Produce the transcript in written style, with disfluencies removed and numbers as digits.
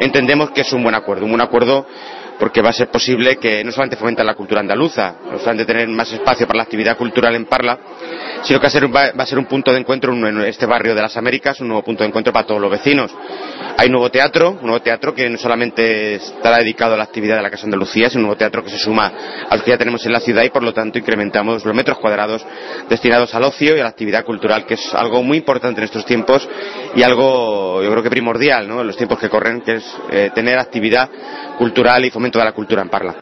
entendemos que es un buen acuerdo porque va a ser posible que no solamente fomentar la cultura andaluza, no solamente tener más espacio para la actividad cultural en Parla, sino que va a ser un punto de encuentro en este barrio de las Américas, un nuevo punto de encuentro para todos los vecinos. Hay un nuevo teatro que no solamente estará dedicado a la actividad de la Casa Andalucía, sino un nuevo teatro que se suma a los que ya tenemos en la ciudad y por lo tanto incrementamos los metros cuadrados destinados al ocio y a la actividad cultural, que es algo muy importante en estos tiempos y algo yo creo que primordial, ¿no?, en los tiempos que corren, que es tener actividad cultural y fomento de la cultura en Parla.